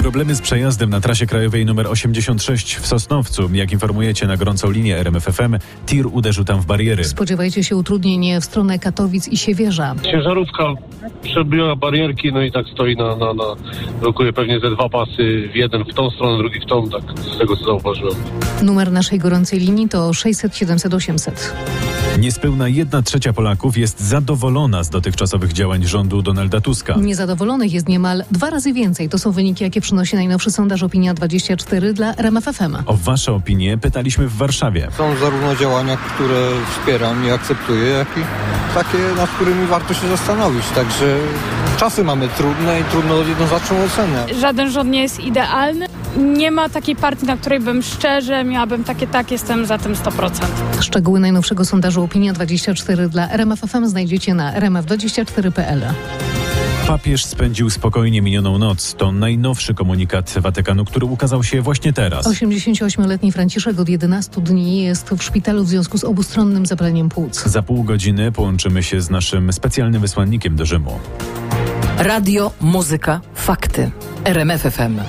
Problemy z przejazdem na trasie krajowej nr 86 w Sosnowcu. Jak informujecie na gorącą linię RMF FM, tir uderzył tam w bariery. Spodziewajcie się utrudnień w stronę Katowic i Siewierza. Ciężarówka przebiła barierki, no i tak stoi blokuje pewnie ze 2 pasy, jeden w tą stronę, drugi w tą, tak z tego co zauważyłem. Numer naszej gorącej linii to 600 700 800. Niespełna 1/3 Polaków jest zadowolona z dotychczasowych działań rządu Donalda Tuska. Niezadowolonych jest niemal 2 razy więcej. To są wyniki, jakie przynosi najnowszy sondaż Opinia24 dla RMF FM. O wasze opinie pytaliśmy w Warszawie. Są zarówno działania, które wspieram i akceptuję, jak i takie, nad którymi warto się zastanowić. Także czasy mamy trudne i trudno jednoznaczną ocenę. Żaden rząd nie jest idealny. Nie ma takiej partii, na której bym szczerze miałabym tak, jestem za tym 100%. Szczegóły najnowszego sondażu Opinia24 dla RMF FM znajdziecie na rmf24.pl. Papież spędził spokojnie minioną noc. To najnowszy komunikat Watykanu, który ukazał się właśnie teraz. 88-letni Franciszek od 11 dni jest w szpitalu w związku z obustronnym zapaleniem płuc. Za pół godziny połączymy się z naszym specjalnym wysłannikiem do Rzymu. Radio, muzyka, fakty. RMF FM.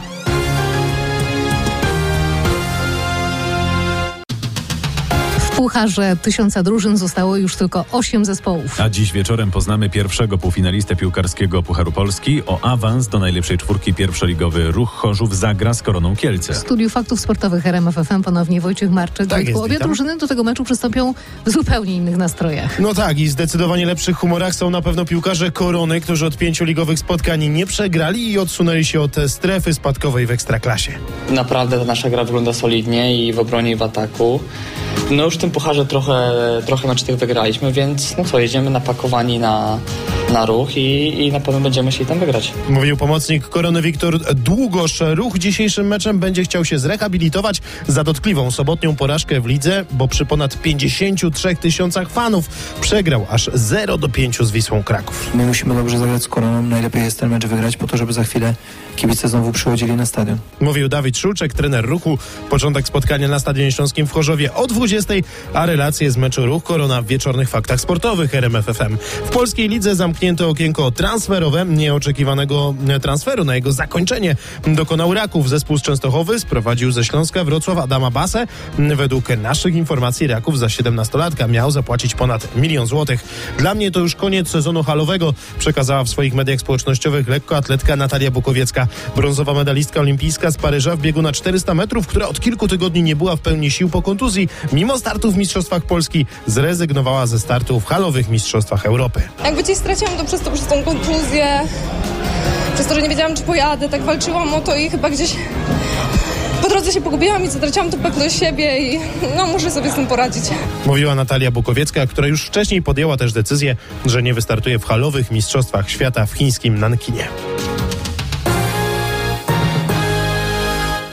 W pucharze 1000 drużyn zostało już tylko 8 zespołów. A dziś wieczorem poznamy pierwszego półfinalistę piłkarskiego Pucharu Polski. O awans do najlepszej czwórki pierwszoligowy Ruch Chorzów zagra z Koroną Kielce. W studiu faktów sportowych RMF FM ponownie Wojciech Marczyk. Tak jest, obie drużyny do tego meczu przystąpią w zupełnie innych nastrojach. No tak, i zdecydowanie lepszych humorach są na pewno piłkarze Korony, którzy od 5 ligowych spotkań nie przegrali i odsunęli się od strefy spadkowej w Ekstraklasie. Naprawdę ta nasza gra wygląda solidnie i w obronie i w ataku. No już w tym pucharze trochę meczów tych wygraliśmy, więc jedziemy napakowani na Ruch i na pewno będziemy chcieli tam wygrać. Mówił pomocnik Korony Wiktor Długosz. Ruch dzisiejszym meczem będzie chciał się zrehabilitować za dotkliwą sobotnią porażkę w lidze, bo przy ponad 53 000 fanów przegrał aż 0-5 z Wisłą Kraków. My musimy dobrze zagrać z Koroną, najlepiej jest ten mecz wygrać po to, żeby za chwilę kibice znowu przychodzili na stadion. Mówił Dawid Szulczek, trener Ruchu. Początek spotkania na Stadionie Śląskim w Chorzowie o 20, a relacje z meczu Ruch Korona w wieczornych faktach sportowych RMF FM. W polskiej lidze zamknięto okienko transferowe. Nieoczekiwanego transferu na jego zakończenie dokonał Raków. Zespół z Częstochowy sprowadził ze Śląska Wrocław Adama Basę. Według naszych informacji Raków za 17-latka miał zapłacić ponad 1 000 000 złotych. Dla mnie to już koniec sezonu halowego, przekazała w swoich mediach społecznościowych lekkoatletka Natalia Bukowiecka. Brązowa medalistka olimpijska z Paryża w biegu na 400 metrów, która od kilku tygodni nie była w pełni sił po kontuzji, mimo startu w Mistrzostwach Polski zrezygnowała ze startu w halowych Mistrzostwach Europy. Jakby gdzieś straciłam to przez tą kontuzję, przez to, że nie wiedziałam, czy pojadę, tak walczyłam o to i chyba gdzieś po drodze się pogubiłam i zatraciłam tu pewność siebie i muszę sobie z tym poradzić. Mówiła Natalia Bukowiecka, która już wcześniej podjęła też decyzję, że nie wystartuje w halowych Mistrzostwach Świata w chińskim Nankinie.